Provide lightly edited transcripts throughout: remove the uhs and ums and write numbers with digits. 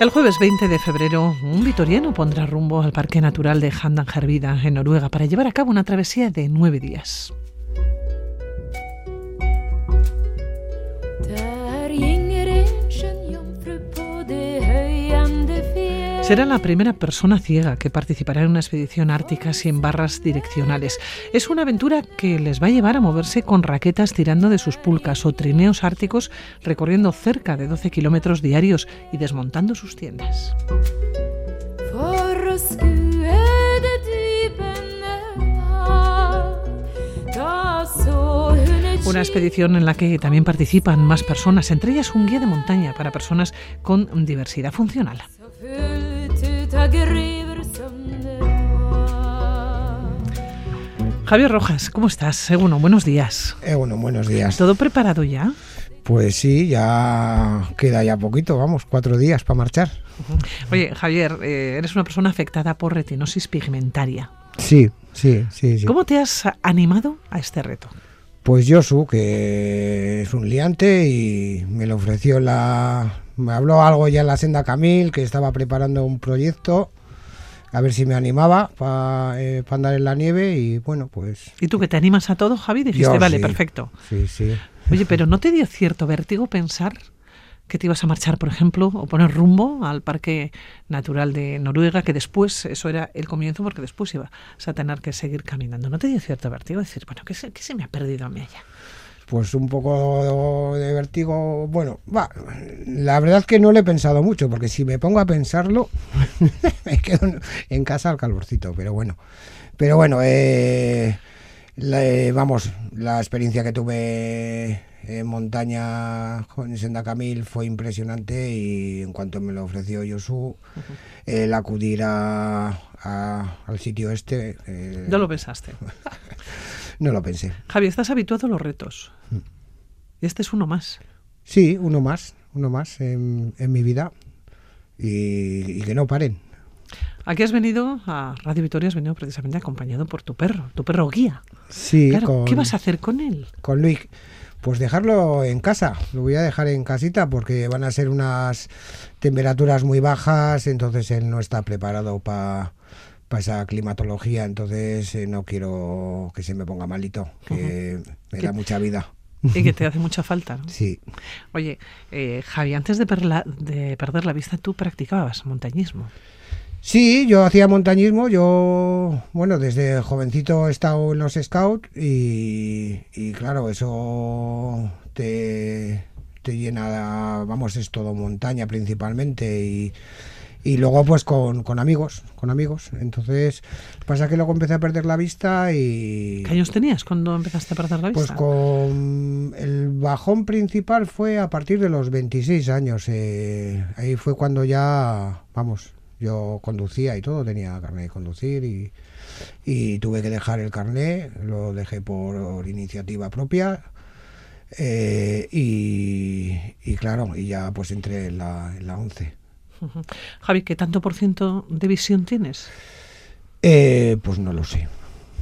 El jueves 20 de febrero, un vitoriano pondrá rumbo al Parque Natural de Hardangervidda, en Noruega, para llevar a cabo una travesía de 9 días. Será la primera persona ciega que participará en una expedición ártica sin barras direccionales. Es una aventura que les va a llevar a moverse con raquetas tirando de sus pulcas o trineos árticos, recorriendo cerca de 12 kilómetros diarios y desmontando sus tiendas. Una expedición en la que también participan más personas, entre ellas un guía de montaña para personas con diversidad funcional. Javier Rojas, ¿cómo estás? Bueno, buenos días. Bueno, buenos días. ¿Todo preparado ya? Pues sí, ya queda ya poquito, 4 días para marchar. Oye, Javier, eres una persona afectada por retinosis pigmentaria. Sí. ¿Cómo te has animado a este reto? Pues Josu, que es un liante y me lo ofreció me habló algo ya en la Senda Camil, que estaba preparando un proyecto, a ver si me animaba para andar en la nieve y bueno, pues... ¿Y tú que te animas a todo, Javi? Dijiste, vale, sí, perfecto. Sí. Oye, pero ¿no te dio cierto vértigo pensar que te ibas a marchar, por ejemplo, o poner rumbo al Parque Natural de Noruega, que después, eso era el comienzo, porque después ibas a tener que seguir caminando? ¿No te dio cierto vértigo? Decir, bueno, ¿qué se me ha perdido a mí allá? Pues un poco de vértigo, bueno, la verdad es que no lo he pensado mucho, porque si me pongo a pensarlo, me quedo en casa al calorcito, pero bueno, la experiencia que tuve en montaña con Senda Camil fue impresionante y en cuanto me lo ofreció Josu, el acudir al sitio este... ¿No lo pensaste? No lo pensé. Javi, estás habituado a los retos. Y este es uno más. Sí, uno más en mi vida y que no paren. Aquí has venido a Radio Vitoria, has venido precisamente acompañado por tu perro guía. Sí. Claro, ¿qué vas a hacer con él? Con Luis. Pues dejarlo en casa, lo voy a dejar en casita porque van a ser unas temperaturas muy bajas, entonces él no está preparado para esa climatología, entonces no quiero que se me ponga malito, que me da mucha vida. Y que te hace mucha falta, ¿no? Sí. Oye, Javi, antes de perder la vista, tú practicabas montañismo. Sí, yo hacía montañismo, desde jovencito he estado en los Scouts y claro, eso te llena, es todo montaña principalmente y luego pues con amigos, entonces pasa que luego empecé a perder la vista y... ¿Qué años tenías cuando empezaste a perder la vista? Pues con el bajón principal fue a partir de los 26 años, ahí fue cuando ya, yo conducía y todo, tenía carnet de conducir y tuve que dejar el carnet, lo dejé por iniciativa propia y claro, y ya pues entré en la 11. Javi, ¿qué tanto por ciento de visión tienes? Pues no lo sé.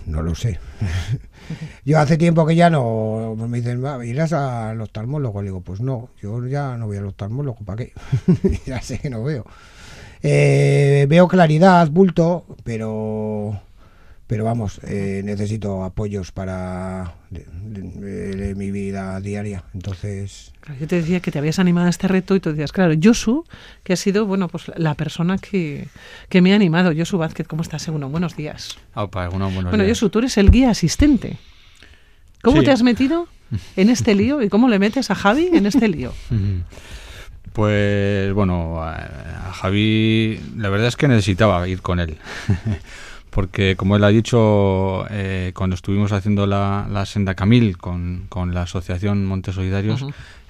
Yo hace tiempo que ya no me dicen, ¿irás al oftalmólogo? Le digo, pues no, yo ya no voy al oftalmólogo, ¿para qué? Ya sé que no veo. Veo claridad, bulto, pero necesito apoyos para de mi vida diaria, entonces... Yo te decía que te habías animado a este reto y tú decías, claro, Josu, que ha sido, pues la persona que me ha animado. Josu Vázquez, ¿cómo estás? Buenos días. Buenos días. Bueno, Josu, tú eres el guía asistente. ¿Cómo te has metido en este lío y cómo le metes a Javi en este lío? Pues a Javi la verdad es que necesitaba ir con él. Porque como él ha dicho, cuando estuvimos haciendo la Senda Camil con la asociación Montes Solidarios,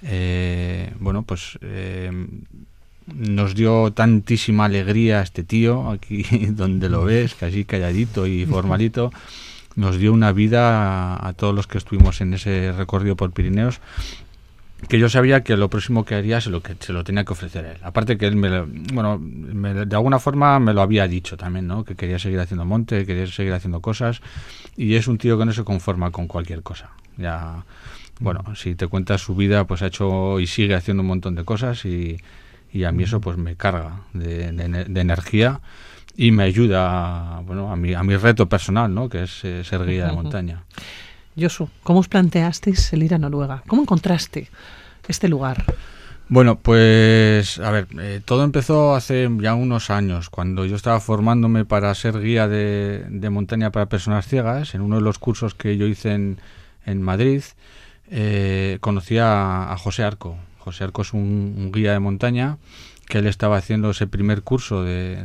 nos dio tantísima alegría a este tío, aquí donde lo ves, casi calladito y formalito, nos dio una vida a todos los que estuvimos en ese recorrido por Pirineos, que yo sabía que lo próximo que haría se lo tenía que ofrecer a él. Aparte que él de alguna forma me lo había dicho también, ¿no? Que quería seguir haciendo monte, quería seguir haciendo cosas, y es un tío que no se conforma con cualquier cosa. Ya, si te cuentas su vida, pues ha hecho y sigue haciendo un montón de cosas y y a mí eso pues me carga de energía y me ayuda, bueno, a mi reto personal, ¿no? Que es ser guía de montaña. Josu, ¿cómo os planteasteis el ir a Noruega? ¿Cómo encontraste este lugar? Bueno, pues a ver, todo empezó hace ya unos años, cuando yo estaba formándome para ser guía de montaña para personas ciegas. En uno de los cursos que yo hice en Madrid, conocí a José Arco. José Arco es un guía de montaña, que él estaba haciendo ese primer curso de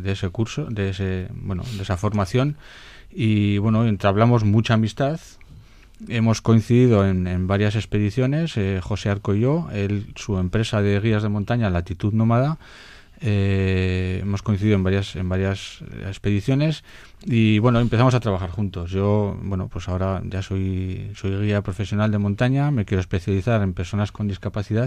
esa formación, y bueno, entablamos mucha amistad. Hemos coincidido en varias expediciones, José Arco y yo. Su empresa de guías de montaña, Latitud Nómada, hemos coincidido en varias expediciones, y bueno, empezamos a trabajar juntos. Yo, bueno, pues ahora ya soy guía profesional de montaña, me quiero especializar en personas con discapacidad,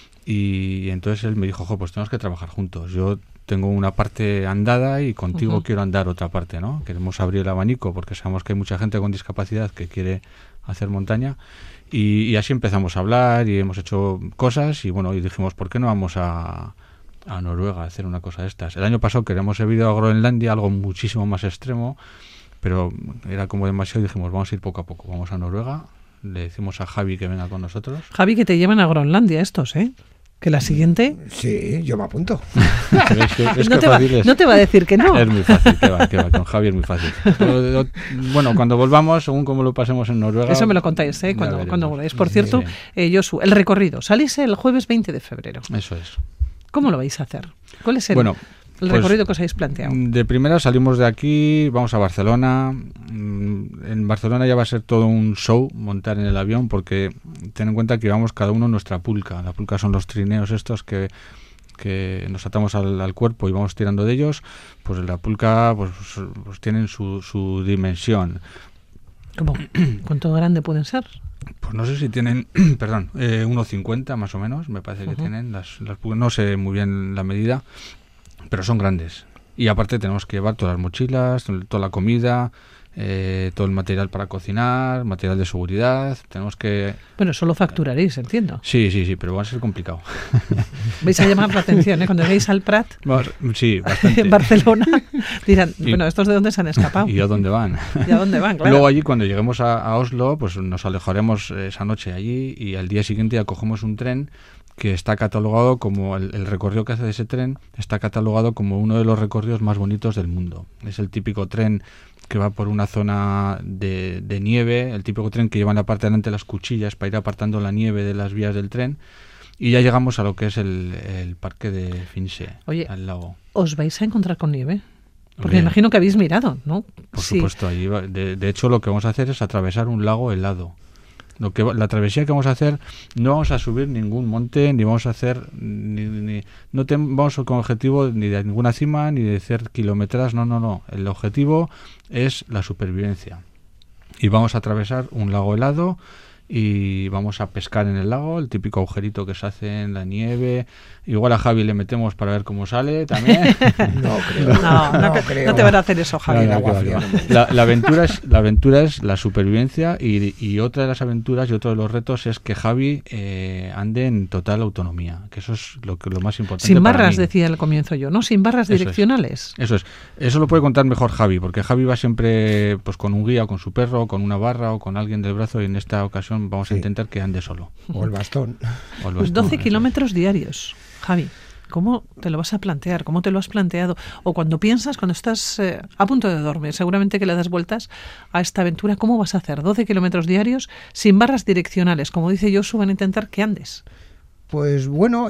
y entonces él me dijo, pues tenemos que trabajar juntos. Yo tengo una parte andada y contigo quiero andar otra parte, ¿no? Queremos abrir el abanico porque sabemos que hay mucha gente con discapacidad que quiere hacer montaña, y así empezamos a hablar y hemos hecho cosas, y bueno, y dijimos, ¿por qué no vamos a Noruega a hacer una cosa de estas? El año pasado queremos haber ido a Groenlandia, algo muchísimo más extremo, pero era como demasiado, y dijimos, vamos a ir poco a poco, vamos a Noruega. Le decimos a Javi que venga con nosotros. Javi, que te llevan a Groenlandia estos, ¿eh? Que la siguiente... Sí, yo me apunto. No te va a decir que no. Es muy fácil, que va, con Javi es muy fácil. Bueno, cuando volvamos, según cómo lo pasemos en Noruega... Eso me lo contáis, cuando volváis. Por cierto, Josu, el recorrido. Salís el jueves 20 de febrero. Eso es. ¿Cómo lo vais a hacer? ¿Cuál es el recorrido que os habéis planteado? De primera salimos de aquí, vamos a Barcelona. En Barcelona ya va a ser todo un show montar en el avión, porque ten en cuenta que llevamos cada uno nuestra pulca. La pulca son los trineos estos que nos atamos al cuerpo y vamos tirando de ellos. Pues la pulca pues tienen su dimensión. ¿Cómo? ¿Cuánto grande pueden ser? Pues no sé si tienen, 1,50 más o menos, me parece que tienen las pulcas. No sé muy bien la medida, pero son grandes. Y aparte tenemos que llevar todas las mochilas, toda la comida, todo el material para cocinar, material de seguridad. Tenemos que... Bueno, solo facturaréis, entiendo. Sí, pero va a ser complicado. Vais a llamar la atención, cuando lleguéis al Prat, sí, bastante. En Barcelona, dirán, bueno, ¿estos de dónde se han escapado? ¿Y a dónde van? ¿Y a dónde van? Claro. Luego allí, cuando lleguemos a Oslo, pues nos alojaremos esa noche allí, y al día siguiente ya cogemos un tren que está catalogado como, el recorrido que hace de ese tren está catalogado como uno de los recorridos más bonitos del mundo. Es el típico tren que va por una zona de nieve, el típico tren que lleva en la parte de delante las cuchillas para ir apartando la nieve de las vías del tren, y ya llegamos a lo que es el parque de Finse, al lago. ¿Os vais a encontrar con nieve? Porque me imagino que habéis mirado, ¿no? Por supuesto, allí de hecho lo que vamos a hacer es atravesar un lago helado. La travesía que vamos a hacer, no vamos a subir ningún monte, ni vamos a hacer no vamos con objetivo ni de ninguna cima, ni de hacer kilómetros, no. El objetivo es la supervivencia. Y vamos a atravesar un lago helado y vamos a pescar en el lago, el típico agujerito que se hace en la nieve. Igual a Javi le metemos para ver cómo sale también. No creo. No te van a hacer eso, Javi. La aventura es la supervivencia, y otra de las aventuras y otro de los retos es que Javi ande en total autonomía, que eso es lo más importante. Sin barras, decía al comienzo yo, ¿no? Sin barras direccionales. Eso lo puede contar mejor Javi, porque Javi va siempre pues con un guía, o con su perro, o con una barra, o con alguien del brazo, y en esta ocasión vamos a intentar que ande solo. O el bastón. Pues 12 kilómetros diarios. Javi, ¿cómo te lo vas a plantear? ¿Cómo te lo has planteado? O cuando piensas, cuando estás a punto de dormir, seguramente que le das vueltas a esta aventura, ¿cómo vas a hacer 12 kilómetros diarios sin barras direccionales? Como dice Josu, van a intentar que andes. Pues bueno,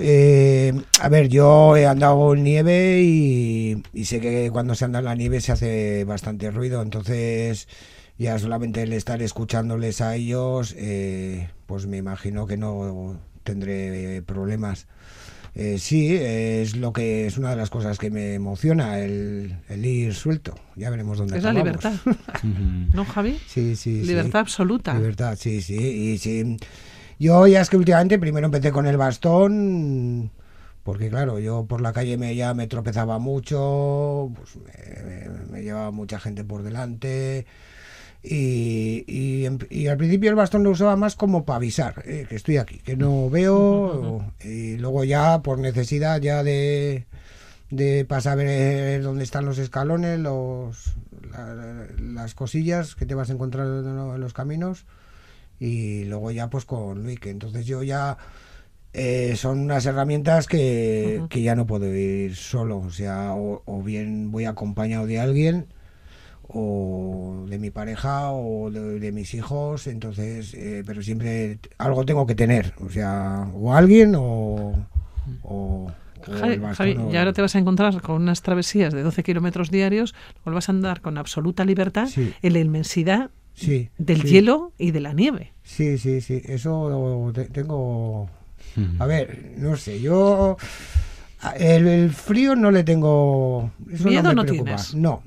a ver, yo he andado en nieve y sé que cuando se anda en la nieve se hace bastante ruido, entonces ya solamente el estar escuchándoles a ellos, pues me imagino que no tendré problemas. Sí, es una de las cosas que me emociona, el ir suelto. Ya veremos dónde acabamos. Es la libertad. ¿No, Javi? Sí. Libertad absoluta. Libertad, sí. Y sí. Yo ya es que últimamente primero empecé con el bastón, porque claro, yo por la calle me tropezaba mucho, pues me llevaba mucha gente por delante. Y al principio el bastón lo usaba más como para avisar, que estoy aquí, que no veo, y luego ya por necesidad ya de para saber dónde están los escalones, las cosillas que te vas a encontrar en los caminos, y luego ya pues con Luis, que entonces yo ya son unas herramientas que ya no puedo ir solo, o sea, o bien voy acompañado de alguien, o de mi pareja, o de mis hijos, entonces, pero siempre algo tengo que tener, o sea, o alguien o Javi, y ahora te vas a encontrar con unas travesías de 12 kilómetros diarios, lo vas a andar con absoluta libertad en la inmensidad del hielo y de la nieve. Sí, eso tengo... A ver, no sé, yo... El frío no le tengo... Eso ¿Miedo no no preocupa. tienes? No,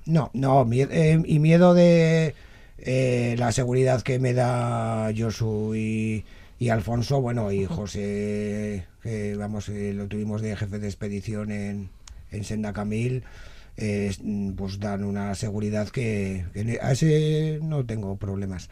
y miedo de la seguridad que me da Josu y Alfonso, bueno, y José, que vamos, lo tuvimos de jefe de expedición en Senda Camil, pues dan una seguridad que a ese no tengo problemas.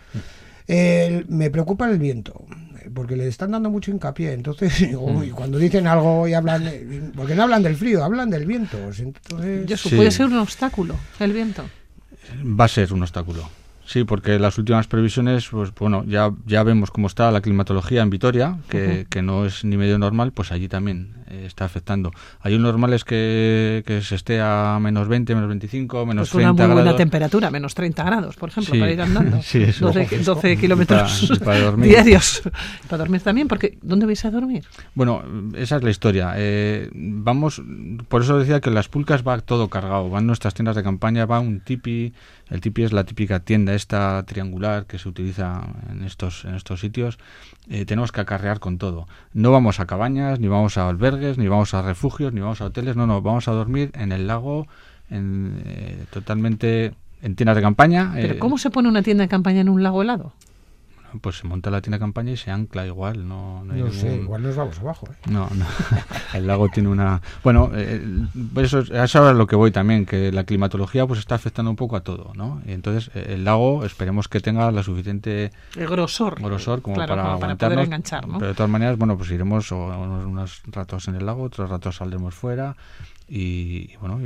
Me preocupa el viento, porque le están dando mucho hincapié, entonces y cuando dicen algo y hablan, porque no hablan del frío, hablan del viento, entonces... ¿Puede ser un obstáculo el viento? Va a ser un obstáculo. Sí, porque las últimas previsiones, pues bueno, ya vemos cómo está la climatología en Vitoria, que no es ni medio normal, pues allí también está afectando. Hay un normal es que se esté a menos 20, menos 25, menos pues 30 grados. Una muy buena temperatura, menos 30 grados, por ejemplo, para ir andando. Sí, eso. 12 kilómetros para dormir. Diarios. Para dormir también, porque ¿dónde vais a dormir? Bueno, esa es la historia. Vamos, por eso decía que las pulcas va todo cargado. Van nuestras tiendas de campaña, va un tipi. El tipi es la típica tienda esta triangular que se utiliza en estos sitios. Tenemos que acarrear con todo. No vamos a cabañas, ni vamos a albergues, ni vamos a refugios, ni vamos a hoteles. No, vamos a dormir en el lago, totalmente en tiendas de campaña. ¿Pero cómo se pone una tienda de campaña en un lago helado? Pues se monta la tienda de campaña y se ancla igual. No sé, igual nos vamos abajo. No. El lago tiene una... Bueno, eso es ahora lo que voy también, que la climatología pues está afectando un poco a todo, ¿no? Y entonces el lago esperemos que tenga la suficiente... El grosor como claro, para aguantarnos. Para poder enganchar, ¿no? Pero de todas maneras, bueno, pues iremos unos ratos en el lago, otros ratos saldremos fuera y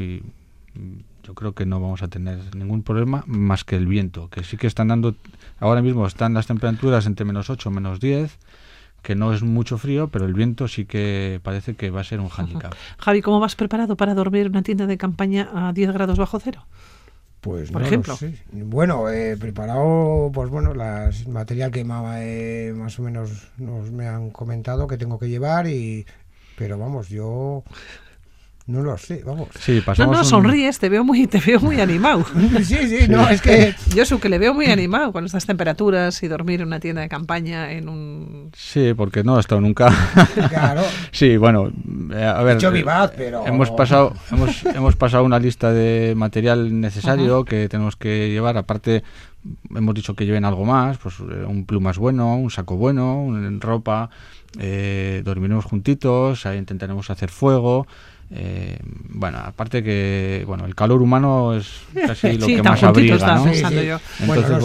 yo creo que no vamos a tener ningún problema más que el viento, que sí que están dando, ahora mismo están las temperaturas entre menos 8 y menos 10, que no es mucho frío, pero el viento sí que parece que va a ser un hándicap. Javi, ¿cómo vas preparado para dormir en una tienda de campaña a 10 grados bajo cero? Pues por ejemplo. No sé. Bueno, preparado, pues bueno, el material que más o menos me han comentado que tengo que llevar, pero vamos, yo... No lo sé, vamos. Sí, sonríes, te veo muy animado. Sí, no, es que... Yo que le veo muy animado con estas temperaturas y dormir en una tienda de campaña en un... Sí, porque no he estado nunca. Claro. Sí, bueno, a ver... Hecho vivaz, pero... Hemos pasado una lista de material necesario que tenemos que llevar, aparte... Hemos dicho que lleven algo más, pues un plumas bueno, un saco bueno, ropa, dormiremos juntitos, ahí intentaremos hacer fuego. Bueno, aparte que el calor humano es casi lo que más abriga, ¿no? Yo. Entonces,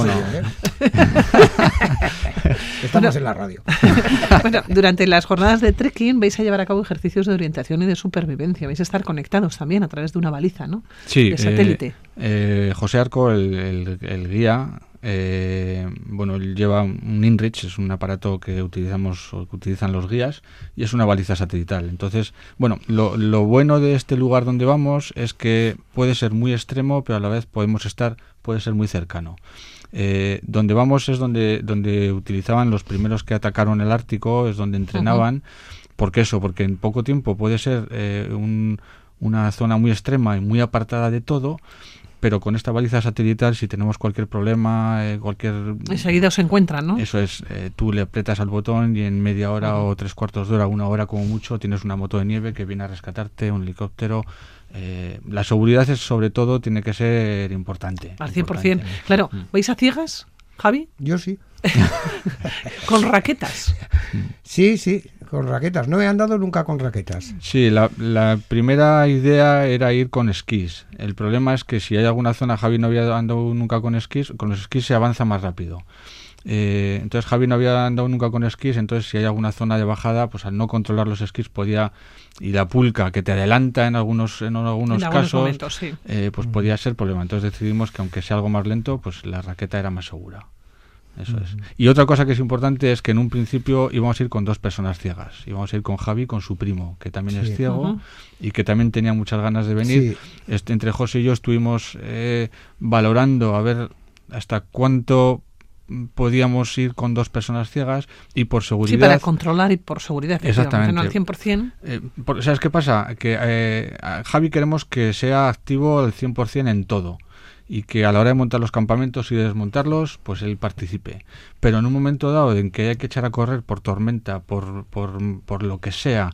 estamos en la radio. Bueno, durante las jornadas de trekking vais a llevar a cabo ejercicios de orientación y de supervivencia. Vais a estar conectados también a través de una baliza, ¿no? Sí, de satélite. José Arco, el guía, él lleva un InReach, es un aparato que utilizan los guías, y es una baliza satelital. Entonces, lo bueno de este lugar donde vamos es que puede ser muy extremo, pero a la vez puede ser muy cercano. Donde vamos es donde utilizaban los primeros que atacaron el Ártico, es donde entrenaban. Porque en poco tiempo puede ser una zona muy extrema y muy apartada de todo, pero con esta baliza satelital, si tenemos cualquier problema, enseguida os encuentran, ¿no? Eso es, tú le aprietas al botón y en media hora o 3/4 de hora, 1 hora como mucho, tienes una moto de nieve que viene a rescatarte, un helicóptero. La seguridad sobre todo tiene que ser importante. Al 100%. Claro, ¿vais a ciegas, Javi? Yo sí. ¿Con raquetas? Sí, con raquetas. No he andado nunca con raquetas. Sí, la primera idea era ir con esquís. El problema es que si hay alguna zona, Javi no había andado nunca con esquís, con los esquís se avanza más rápido. Entonces Javi no había andado nunca con esquís, entonces si hay alguna zona de bajada, pues al no controlar los esquís podía, y la pulca que te adelanta en algunos casos, momentos, sí. Pues podía ser problema. Entonces decidimos que aunque sea algo más lento, pues la raqueta era más segura. Eso es. Y otra cosa que es importante es que en un principio íbamos a ir con 2 personas ciegas. Íbamos a ir con Javi, con su primo, que también es ciego y que también tenía muchas ganas de venir. Entre José y yo estuvimos valorando a ver hasta cuánto podíamos ir con 2 personas ciegas y por seguridad... Sí, para controlar y por seguridad. Exactamente. No al 100%. ¿Sabes qué pasa? Que a Javi queremos que sea activo al 100% en todo. Y que a la hora de montar los campamentos y de desmontarlos, pues él participe. Pero en un momento dado en que haya que echar a correr por tormenta, por lo que sea,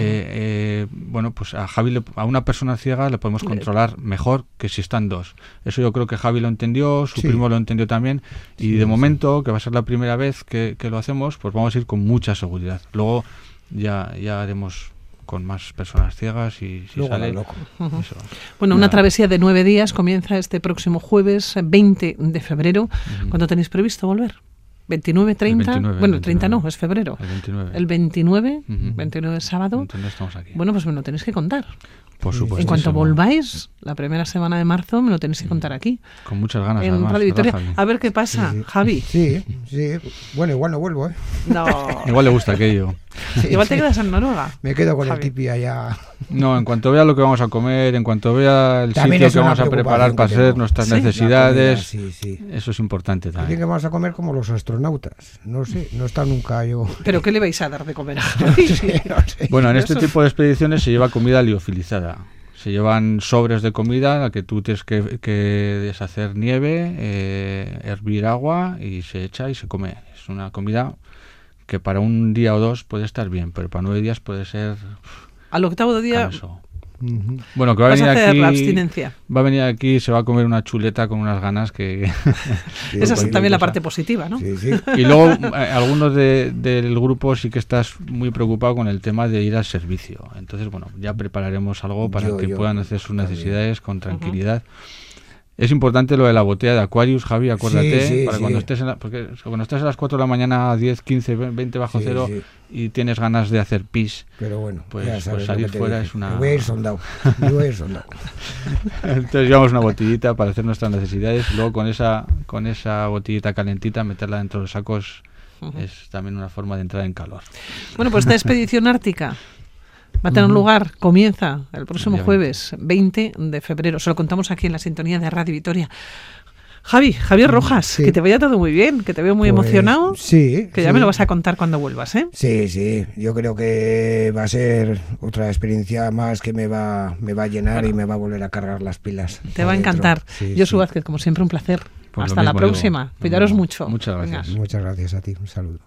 bueno, pues a Javi, a una persona ciega le podemos controlar mejor que si están 2. Eso yo creo que Javi lo entendió, su primo lo entendió también, y de momento, que va a ser la primera vez que lo hacemos, pues vamos a ir con mucha seguridad. Luego ya haremos con más personas ciegas y si sale loco. Eso. Bueno, una travesía de 9 días comienza este próximo jueves 20 de febrero. ¿Cuándo tenéis previsto volver? 29, 30, 29, bueno, 29. 30 no, es febrero. El 29. 29 sábado. Entonces estamos aquí. Bueno, pues me lo tenéis que contar. Por supuesto. En cuanto volváis, la primera semana de marzo, me lo tenéis que contar aquí. Con muchas ganas, en además, Radio Victoria. ¿verdad, Javi? A ver qué pasa, Javi. Sí. Bueno, igual no vuelvo, ¿eh? No. Igual le gusta aquello. Igual te quedas en Noruega. Me quedo con Javi. el tipi allá. No, en cuanto vea lo que vamos a comer, en cuanto vea el También sitio es que una vamos a preparar preocupación para que hacer tengo. nuestras Sí. necesidades, La comida, sí. eso es importante Dicen también. que vamos a comer como los astronautas. No sé, no he estado nunca yo. ¿Pero qué le vais a dar de comer a Javi? No sé. Bueno, en este Eso- tipo de expediciones se lleva comida liofilizada. Se llevan sobres de comida en la que tú tienes que deshacer nieve, hervir agua y se echa y se come. Es una comida que para un día o 2 puede estar bien, pero para 9 días puede ser Al octavo día canso. Bueno, que va a vas a venir hacer aquí, la abstinencia. va a venir aquí y se va a comer una chuleta con unas ganas que... Sí, Esa es cualquier también la cosa. parte positiva, ¿no? Sí. Y luego algunos del grupo sí que estás muy preocupado con el tema de ir al servicio. Entonces, bueno, ya prepararemos algo para que Yo puedan hacer sus también. necesidades con tranquilidad. Es importante lo de la botella de Aquarius, Javi, acuérdate, Sí, para sí. cuando estés porque cuando estás a las 4 de la mañana, 10, 15, 20 bajo Sí, cero sí. y tienes ganas de hacer pis, Pero bueno, Pues- ya pues sabes salir lo que te fuera dije. es una- Yo voy a ir sondado. entonces llevamos una botellita para hacer nuestras necesidades y luego con esa botellita calentita meterla dentro de los sacos es también una forma de entrar en calor. Bueno, pues esta expedición ártica va a tener lugar, comienza el próximo El día jueves 20 de febrero. Se lo contamos aquí en la sintonía de Radio Victoria. Javier Rojas, Sí. que te vaya todo muy bien, que te veo muy Pues, emocionado. Sí. Que ya me lo vas a contar cuando vuelvas, ¿eh? Sí, yo creo que va a ser otra experiencia más que me va a llenar Bueno. y me va a volver a cargar las pilas. Te va a encantar. Josu Vázquez, como siempre, un placer. Pues lo Hasta la mismo digo. próxima. Cuidaros mucho. Muchas gracias. Venga. Muchas gracias a ti. Un saludo.